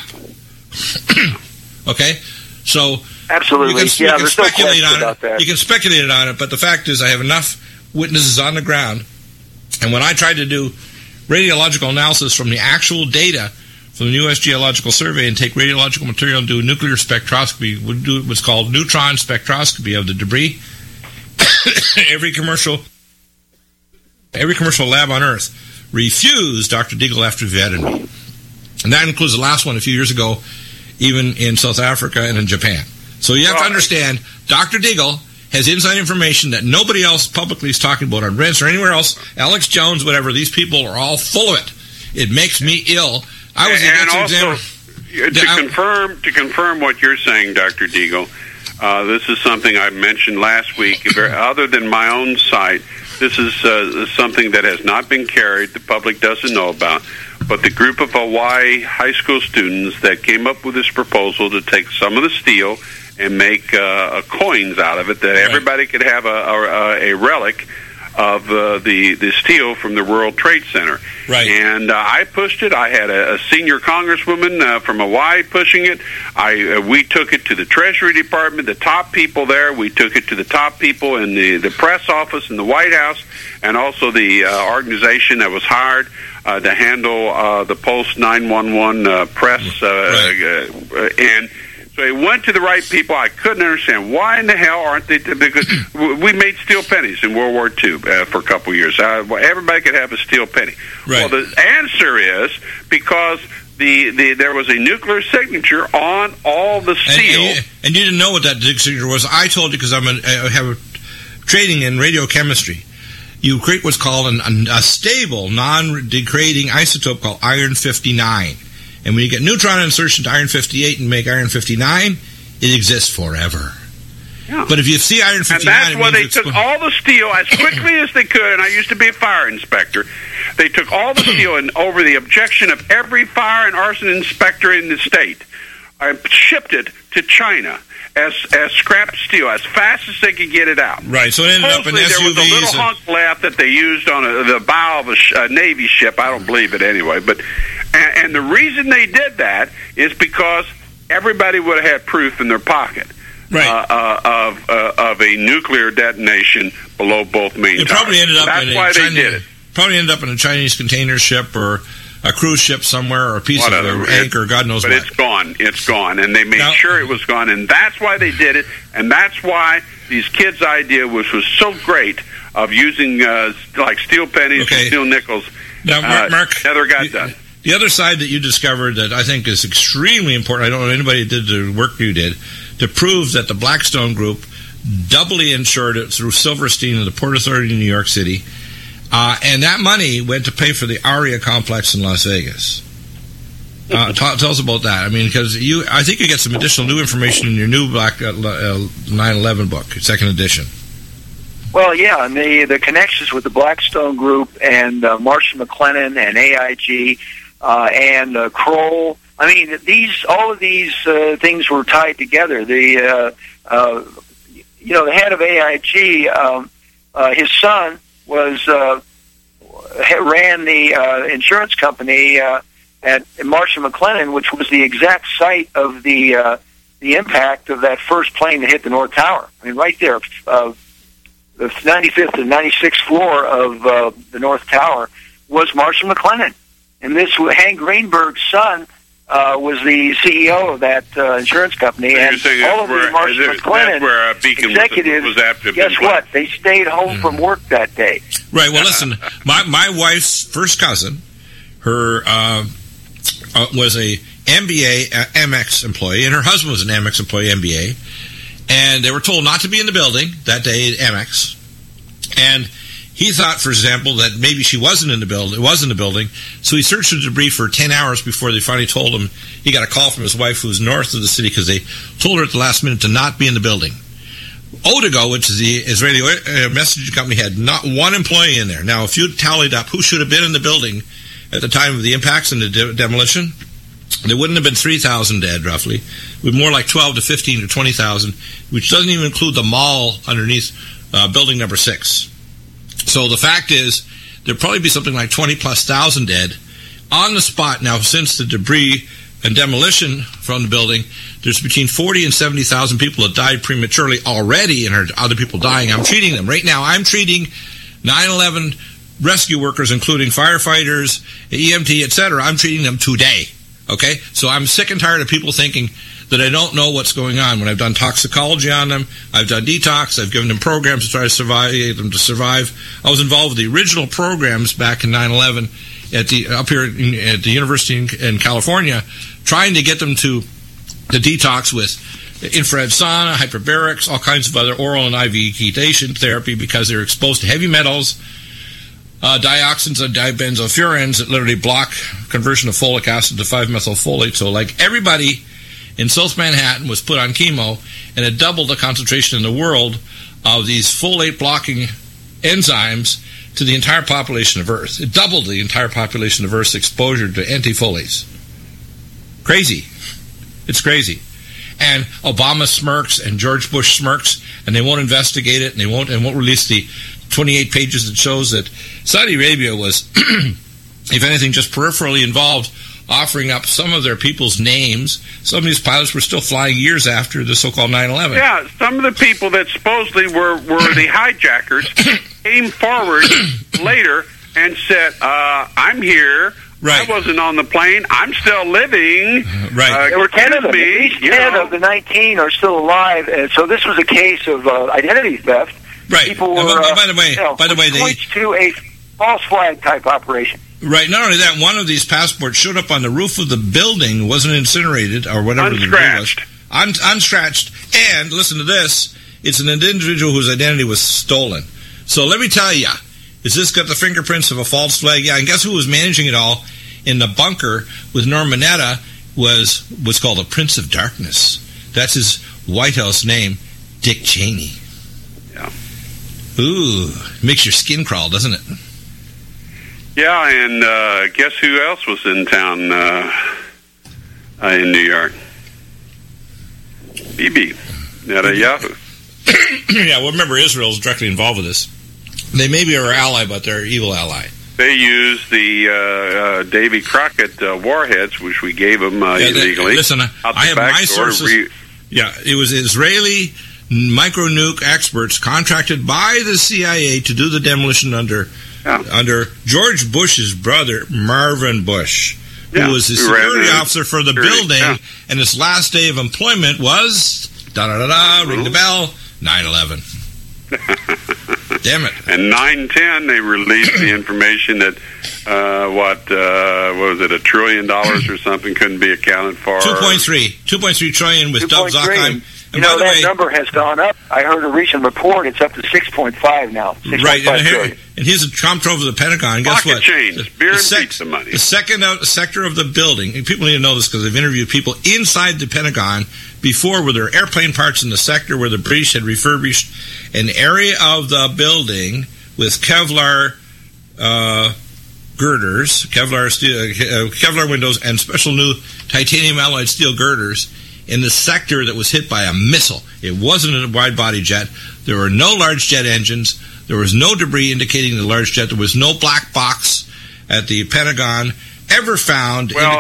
Okay? So absolutely, you can speculate on it. You can speculate on it, but the fact is I have enough witnesses on the ground. And when I tried to do radiological analysis from the actual data from the U.S. Geological Survey and take radiological material and do nuclear spectroscopy, would do what's called neutron spectroscopy of the debris. Every commercial lab on Earth refused Dr. Deagle after he vetted me. And that includes the last one a few years ago, even in South Africa and in Japan. So you have to understand, Dr. Deagle has inside information that nobody else publicly is talking about on Rense or anywhere else. Alex Jones, whatever, these people are all full of it. It makes me ill. I was to confirm what you're saying, Dr. Deagle, this is something I mentioned last week. Other than my own site, this is something that has not been carried, the public doesn't know about, but the group of Hawaii high school students that came up with this proposal to take some of the steel and make coins out of it, that everybody could have a relic of the steel from the World Trade Center. Right. And I pushed it. I had a senior congresswoman from Hawaii pushing it. We took it to the Treasury Department, the top people there. We took it to the top people in the press office in the White House, and also the organization that was hired to handle the post-9/11 press. And so it went to the right people. I couldn't understand why in the hell aren't they? Because we made steel pennies in World War II for a couple of years. Everybody could have a steel penny. Right. Well, the answer is because there was a nuclear signature on all the steel. And you didn't know what that signature was. I told you because I have training in radiochemistry. You create what's called a stable, non-degrading isotope called iron-59. And when you get neutron insertion to iron-58 and make iron-59, it exists forever. Yeah. But if you see iron-59... And that's why they took all the steel as quickly as they could, and I used to be a fire inspector. They took all the steel and over the objection of every fire and arson inspector in the state. I shipped it to China as scrap steel, as fast as they could get it out. Right, so it ended up in Supposedly there was a SUVs. little hunk left that they used on the bow of a Navy ship. I don't believe it anyway. But and the reason they did that is because everybody would have had proof in their pocket. Right. Of a nuclear detonation below both main It probably towers. ended up That's in why a they Chinese, did it. Probably ended up in a Chinese container ship or a cruise ship somewhere, or a piece Whatever. of an anchor, God knows but what. it's gone. It's gone, and they made Now- sure it was gone, and that's why they did it, and that's why these kids' idea, which was so great, of using like steel pennies Okay. and steel nickels, Now, Mark, never got done. The other side that you discovered that I think is extremely important, I don't know anybody that did the work you did, to prove that the Blackstone Group doubly insured it through Silverstein and the Port Authority in New York City, and that money went to pay for the Aria complex in Las Vegas. Tell us about that. I mean, because I think you get some additional new information in your new 9/11 book, second edition. Well, yeah, and the connections with the Blackstone Group and Marshall McLennan and AIG and Kroll. I mean, all of these things were tied together. The head of AIG, his son ran the insurance company at Marshall McLennan, which was the exact site of the impact of that first plane that hit the North Tower. I mean, right there. The 95th and 96th floor of the North Tower was Marshall McLennan. And Hank Greenberg's son was the CEO of that insurance company. So you're and saying all of that's the Marshall that's McLennan where Beacon executives, was after guess what? They stayed home from work that day. Right. Well, listen, my wife's first cousin, her was a MBA Amex employee, and her husband was an Amex employee, MBA. And they were told not to be in the building that day at Amex. And he thought, for example, that maybe she wasn't in the building. It was in the building. So he searched the debris for 10 hours before they finally told him. He got a call from his wife, who was north of the city, because they told her at the last minute to not be in the building. Otago, which is the Israeli messaging company, had not one employee in there. Now, if you tallied up who should have been in the building at the time of the impacts and the demolition, there wouldn't have been 3,000 dead, roughly. It would be more like 12 to 15 to 20,000, which doesn't even include the mall underneath building number 6. So the fact is, there'd probably be something like 20-plus thousand dead on the spot. Now, since the debris and demolition from the building, there's between 40 and 70,000 people that died prematurely already, and are other people dying. I'm treating them. Right now, I'm treating 9/11 rescue workers, including firefighters, EMT, etc. I'm treating them today. Okay? So I'm sick and tired of people thinking that I don't know what's going on. When I've done toxicology on them, I've done detox, I've given them programs to try to survive. I was involved with the original programs back in 9/11 up here at the University in California, trying to get them to the detox with infrared sauna, hyperbarics, all kinds of other oral and IV ketation therapy, because they're exposed to heavy metals, dioxins and dibenzofurans that literally block conversion of folic acid to 5-methylfolate. So like everybody in South Manhattan was put on chemo, and it doubled the concentration in the world of these folate blocking enzymes to the entire population of Earth. It doubled the entire population of Earth's exposure to antifolates. Crazy. It's crazy. And Obama smirks and George Bush smirks, and they won't investigate it, and they won't release the 28 pages that shows that Saudi Arabia was, if anything, just peripherally involved, offering up some of their people's names. Some of these pilots were still flying years after the so-called 9/11. Yeah, some of the people that supposedly were the hijackers came forward later and said, I'm here. Right. I wasn't on the plane. I'm still living. Right. There were 10 of them. At least 10 of the 19 are still alive. And so this was a case of identity theft. Right. People were, by the way, which points to a false flag type operation. Right. Not only that, one of these passports showed up on the roof of the building, wasn't incinerated or whatever the deal was. Unscratched. And listen to this: it's an individual whose identity was stolen. So let me tell you, has this got the fingerprints of a false flag? Yeah. And guess who was managing it all in the bunker with Norm Mineta was called the Prince of Darkness. That's his White House name, Dick Cheney. Yeah. Ooh, makes your skin crawl, doesn't it? Yeah, and guess who else was in town in New York? Bibi Netanyahu. Yeah, well, remember, Israel's directly involved with this. They may be our ally, but they're an evil ally. They used the Davy Crockett warheads, which we gave them illegally. Listen, I have my sources. It was Israeli micro-nuke experts contracted by the CIA to do the demolition under George Bush's brother, Marvin Bush, who was the security officer for the building, and his last day of employment was, ring the bell, 9/11. Damn it. And 9/10, they released the information that, what was it, $1 trillion or something couldn't be accounted for. 2.3 trillion with Doug Zuckheim. You know, that number has gone up. I heard a recent report. It's up to 6.5 now. 6.5 right. trillion. And here's a comptroller of the Pentagon. Guess Pocket what? change. Beer and pizza money. The second sector of the building, and people need to know this because they've interviewed people inside the Pentagon before where there are airplane parts in the sector where the British had refurbished an area of the building with Kevlar girders, Kevlar steel, Kevlar windows, and special new titanium alloyed steel girders in the sector that was hit by a missile. It wasn't a wide-body jet. There were no large jet engines. There was no debris indicating the large jet. There was no black box at the Pentagon ever found. Well,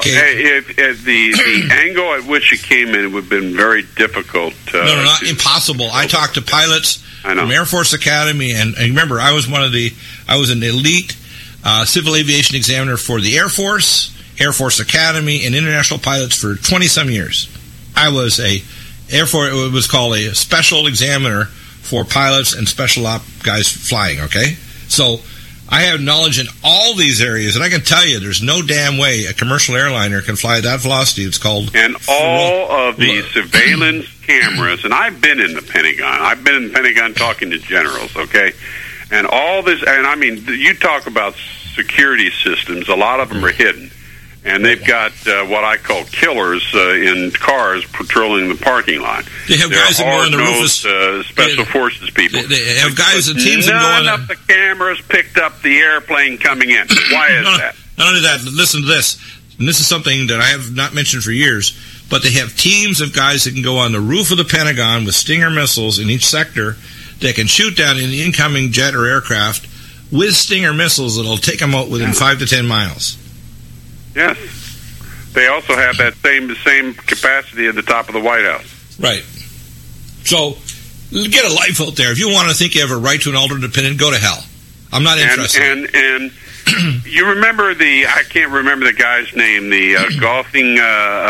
the angle at which it came in would have been very difficult. Not impossible. I talked to pilots from Air Force Academy, and remember, I was an elite civil aviation examiner for the Air Force Academy, and international pilots for 20-some years. I was it was called a special examiner for pilots and special op guys flying, okay? So I have knowledge in all these areas, and I can tell you there's no damn way a commercial airliner can fly at that velocity. It's called... And all of the surveillance cameras, and I've been in the Pentagon. I've been in the Pentagon talking to generals, okay? And all this, and I mean, you talk about security systems, a lot of them are hidden. And they've got what I call killers in cars patrolling the parking lot. They have guys that go on the roof. Special forces people. They have guys and teams that go on. None of the cameras picked up the airplane coming in. Why is that? Not only that, listen to this. And this is something that I have not mentioned for years, but they have teams of guys that can go on the roof of the Pentagon with Stinger missiles in each sector that can shoot down an incoming jet or aircraft with Stinger missiles that will take them out within 5 to 10 miles. Yes. They also have that same capacity at the top of the White House. Right. So, get a life out there. If you want to think you have a right to an alternate opinion, go to hell. I'm not interested. And you remember I can't remember the guy's name, the golfing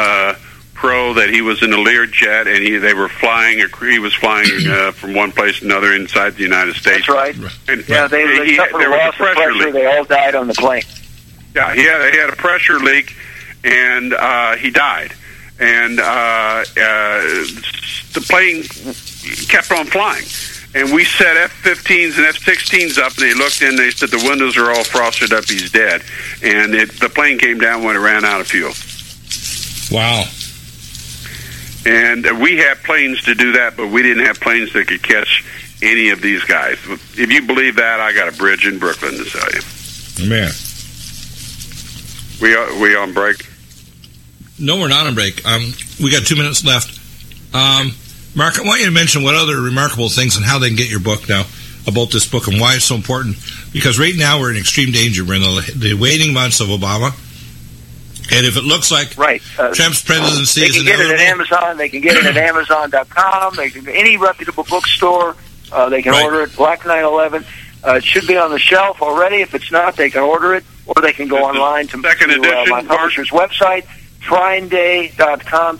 pro that he was in a Learjet and he was flying from one place to another inside the United States. That's right. And yeah, they suffered a loss of pressure. They all died on the plane. Yeah, he had a pressure leak, and he died. And the plane kept on flying. And we set F-15s and F-16s up, and they looked in, they said the windows are all frosted up, he's dead. And the plane came down when it ran out of fuel. Wow. And we had planes to do that, but we didn't have planes that could catch any of these guys. If you believe that, I got a bridge in Brooklyn to tell you. Man. We on break? No, we're not on break. We got 2 minutes left. Mark, I want you to mention what other remarkable things and how they can get your book now about this book and why it's so important. Because right now we're in extreme danger. We're in the waiting months of Obama. And if it looks like Trump's presidency is inevitable... They can get it at Amazon. They can get it at Amazon.com. They can any reputable bookstore. They can order it. Black 9/11. It should be on the shelf already. If it's not, they can order it. Or they can go online to my publisher's website, trineday.com,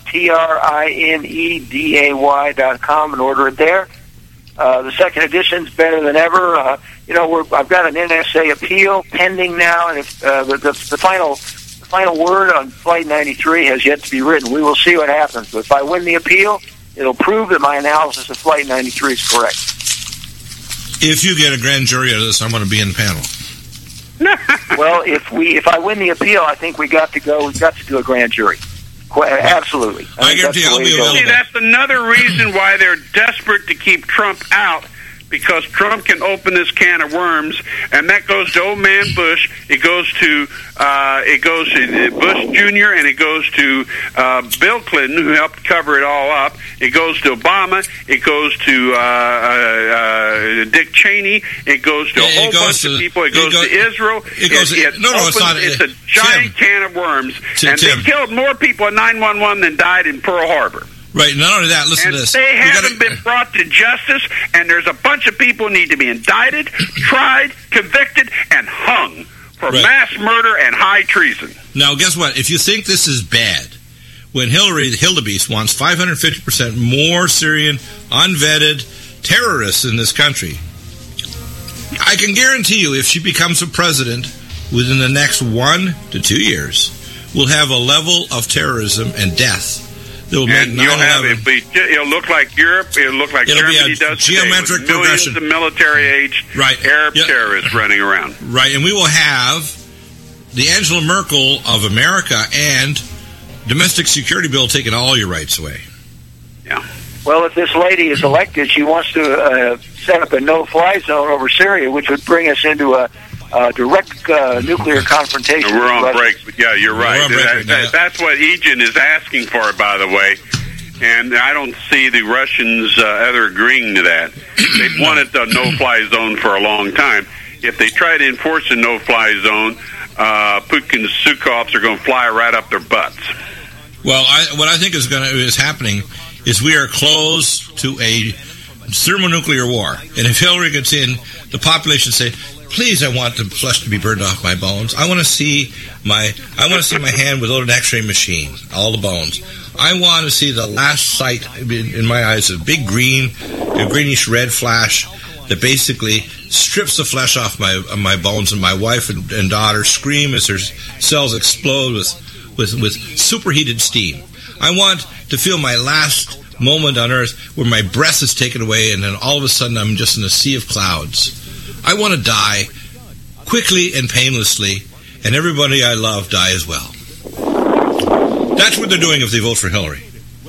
TRINEDAY.com, and order it there. The second edition's better than ever. I've got an NSA appeal pending now, and if the final word on Flight 93 has yet to be written. We will see what happens. But if I win the appeal, it'll prove that my analysis of Flight 93 is correct. If you get a grand jury out of this, I'm going to be in the panel. Well, if I win the appeal, I think we got to do a grand jury. Absolutely. I guarantee I'll be available. See, that's another reason why they're desperate to keep Trump out, because Trump can open this can of worms, and that goes to old man Bush. It goes to Bush Jr. and it goes to Bill Clinton, who helped cover it all up. It goes to Obama. It goes to Dick Cheney. It goes to a whole bunch of people. It goes to Israel. It's a giant can of worms, and they killed more people at 9/11 than died in Pearl Harbor. Right, not only that, listen to this. They haven't been brought to justice, and there's a bunch of people who need to be indicted, tried, convicted, and hung for mass murder and high treason. Now, guess what? If you think this is bad, when Hillary, the Hildebeest, wants 550% more Syrian unvetted terrorists in this country, I can guarantee you if she becomes a president within the next 1 to 2 years, we'll have a level of terrorism and death. And it'll look like Europe. It'll look like Germany does today, geometric with millions progression of military-aged Arab terrorists running around. Right, and we will have the Angela Merkel of America and domestic security bill taking all your rights away. Yeah. Well, if this lady is elected, she wants to set up a no-fly zone over Syria, which would bring us into a direct nuclear confrontation. We're on break, but yeah, you're right. That's what Egan is asking for, by the way. And I don't see the Russians ever agreeing to that. They've wanted a no-fly zone for a long time. If they try to enforce a no-fly zone, Putin's Sukhovs are going to fly right up their butts. Well, what I think is happening is we are close to a thermonuclear war. And if Hillary gets in, the population say, please, I want the flesh to be burned off my bones. I want to see my hand without an X-ray machine, all the bones. I want to see the last sight in my eyes, a big greenish red flash that basically strips the flesh off my bones, and my wife and daughter scream as their cells explode with superheated steam. I want to feel my last moment on Earth where my breath is taken away, and then all of a sudden I'm just in a sea of clouds. I want to die quickly and painlessly, and everybody I love die as well. That's what they're doing if they vote for Hillary.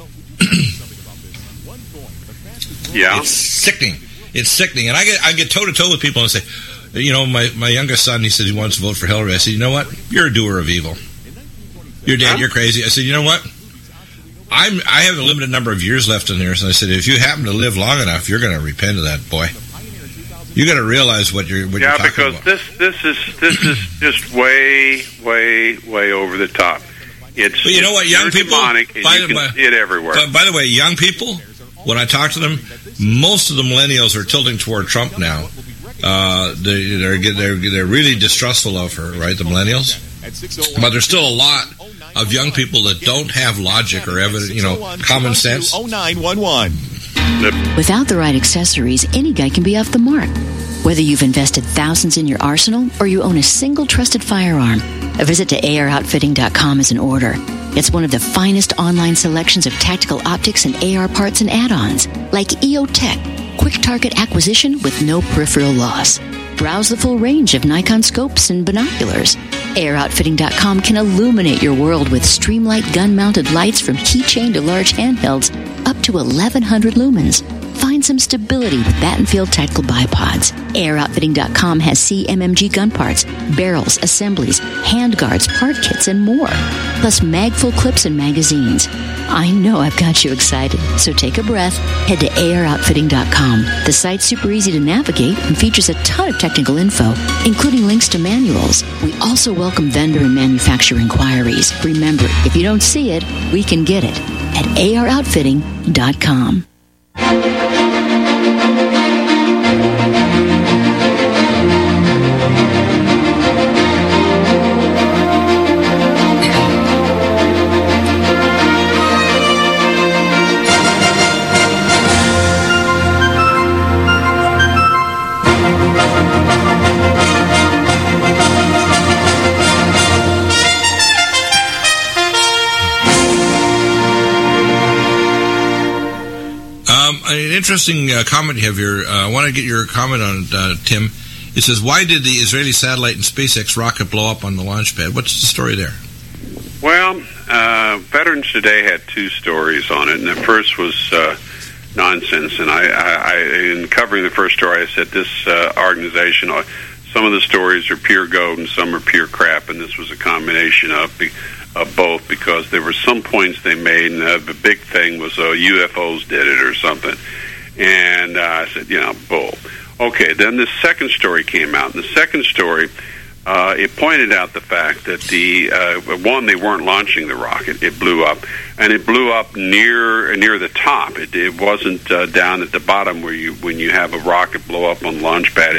Yeah. It's sickening. It's sickening. And I get toe-to-toe with people and say, you know, my youngest son, he said he wants to vote for Hillary. I said, you know what? You're a doer of evil. You're dead. You're crazy. I said, you know what? I have a limited number of years left in there. So I said, if you happen to live long enough, you're going to repent of that, boy. You got to realize what you're talking about. Yeah, because this is just way over the top. But you know what, young people, demonic, and you can see it everywhere. By the way, young people, when I talk to them, most of the millennials are tilting toward Trump now. They're really distrustful of her, right? The millennials, but there's still a lot of young people that don't have logic or common sense. 0911. Without the right accessories, any guy can be off the mark. Whether you've invested thousands in your arsenal or you own a single trusted firearm, a visit to AROutfitting.com is in order. It's one of the finest online selections of tactical optics and AR parts and add-ons, like EOTech, quick target acquisition with no peripheral loss. Browse the full range of Nikon scopes and binoculars. AROutfitting.com can illuminate your world with Streamlight gun-mounted lights from keychain to large handhelds, up to 1,100 lumens. Find some stability with Battenfield tactical bipods. AirOutfitting.com has CMMG gun parts, barrels, assemblies, handguards, part kits, and more. Plus mag-full clips and magazines. I know I've got you excited, so take a breath. Head to AirOutfitting.com. The site's super easy to navigate and features a ton of technical info, including links to manuals. We also welcome vendor and manufacturer inquiries. Remember, if you don't see it, we can get it at AirOutfitting.com. An interesting comment you have here. I want to get your comment on it, Tim. It says, why did the Israeli satellite and SpaceX rocket blow up on the launch pad? What's the story there? Well, Veterans Today had two stories on it, and the first was nonsense. And I in covering the first story, I said this organization, some of the stories are pure gold and some are pure crap, and this was a combination of both, because there were some points they made, and the big thing was UFOs did it or something. And I said, bull. Okay, then the second story came out. And the second story, it pointed out the fact that they weren't launching the rocket. It blew up, and it blew up near the top. It wasn't down at the bottom when you have a rocket blow up on the launch pad.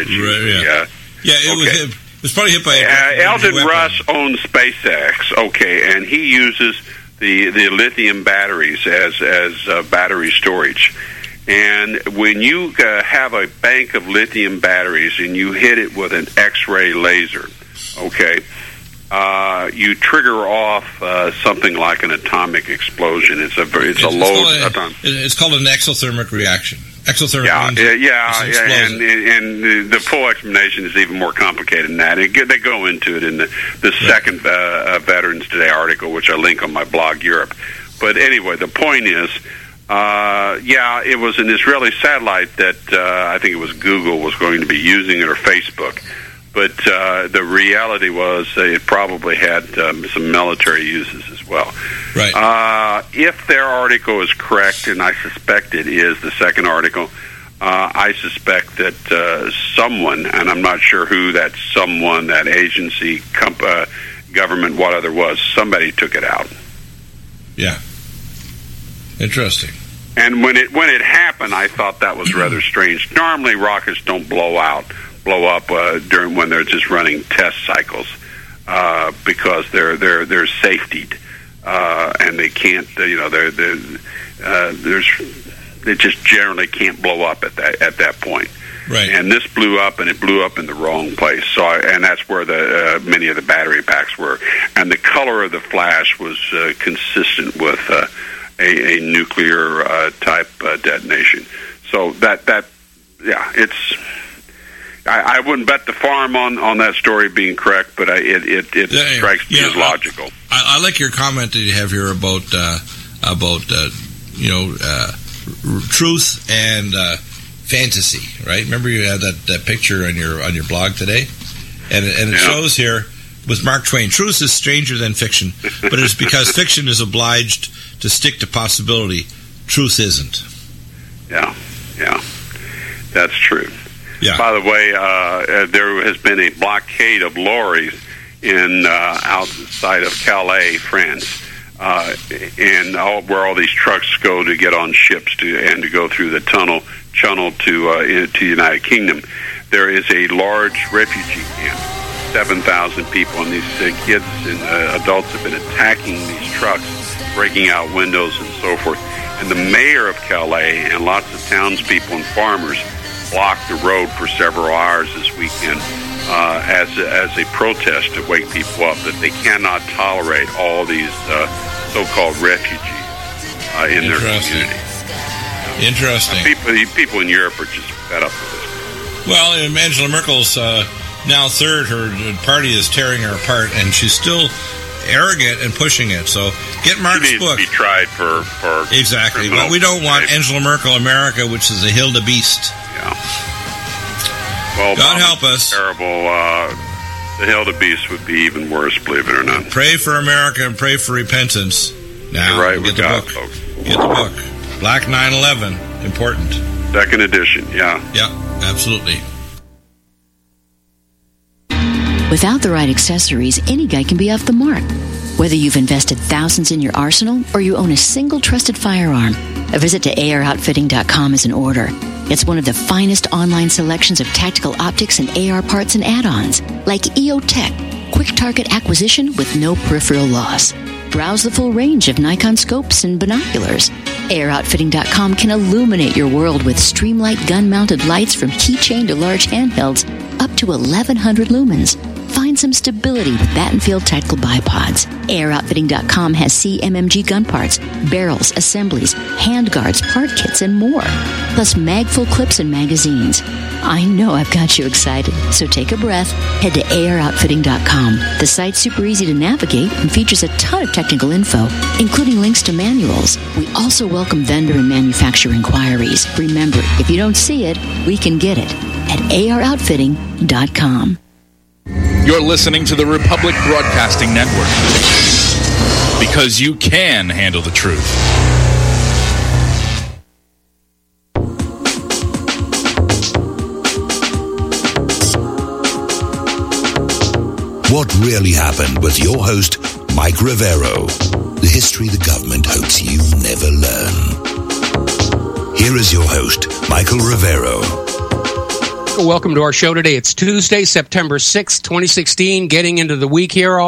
It was probably hit by Elton Russ owns SpaceX. Okay, and he uses the lithium batteries as battery storage. And when you have a bank of lithium batteries and you hit it with an X-ray laser, okay, you trigger off something like an atomic explosion. It's called an exothermic reaction. Exothermic and the full explanation is even more complicated than that. They go into it in the second Veterans Today article, which I link on my blog, Europe. But anyway, the point is, it was an Israeli satellite that I think it was Google was going to be using it, or Facebook. But the reality was it probably had some military uses as well. Right. If their article is correct, and I suspect it is, the second article, I suspect that someone, and I'm not sure who that someone, that agency, government, what other was, somebody took it out. Yeah. Interesting. And when it happened, I thought that was rather strange. Normally, rockets don't blow up during when they're just running test cycles, because they're safetied, and they can't. They just generally can't blow up at that point. Right. And this blew up, and it blew up in the wrong place. And that's where many of the battery packs were, and the color of the flash was consistent with a nuclear type detonation. So it's. I wouldn't bet the farm on that story being correct, but it strikes me as logical. I like your comment that you have here about truth and fantasy. Right? Remember you had that picture on your blog today, and it shows here with Mark Twain: truth is stranger than fiction, but it's because fiction is obliged to stick to possibility. Truth isn't. Yeah, that's true. Yeah. By the way, there has been a blockade of lorries outside of Calais, France, and where all these trucks go to get on ships and to go through the tunnel to the United Kingdom. There is a large refugee camp, 7,000 people, and these kids and adults have been attacking these trucks, breaking out windows and so forth. And the mayor of Calais and lots of townspeople and farmers blocked the road for several hours this weekend as a protest to wake people up that they cannot tolerate all these so-called refugees in their community. Interesting. People in Europe are just fed up with this. Well, Angela Merkel's now third. Her party is tearing her apart, and she's still arrogant and pushing it. So get Mark's she needs book. To be tried for exactly. But we don't want Angela Merkel America, which is a Hilda Beast. Yeah. Well, God help us. Terrible. The Hilda Beast would be even worse, believe it or not. Pray for America and pray for repentance. Now, you're right. get the book. Folks. Get the book. Black 9/11. Important. Second edition. Yeah. Yeah. Absolutely. Without the right accessories, any guy can be off the mark. Whether you've invested thousands in your arsenal or you own a single trusted firearm, a visit to AROutfitting.com is in order. It's one of the finest online selections of tactical optics and AR parts and add-ons, like EOTech, quick target acquisition with no peripheral loss. Browse the full range of Nikon scopes and binoculars. AROutfitting.com can illuminate your world with Streamlight gun-mounted lights from keychain to large handhelds, up to 1,100 lumens. Find some stability with Battenfield Tactical Bipods. Airoutfitting.com has CMMG gun parts, barrels, assemblies, handguards, part kits, and more. Plus mag-full clips and magazines. I know I've got you excited, so take a breath. Head to Airoutfitting.com. The site's super easy to navigate and features a ton of technical info, including links to manuals. We also welcome vendor and manufacturer inquiries. Remember, if you don't see it, we can get it at Airoutfitting.com. You're listening to the Republic Broadcasting Network, because you can handle the truth. What really happened with your host, Mike Rivero. The history the government hopes you never learn. Here is your host, Michael Rivero. Welcome to our show today. It's Tuesday, September 6th, 2016, getting into the week here.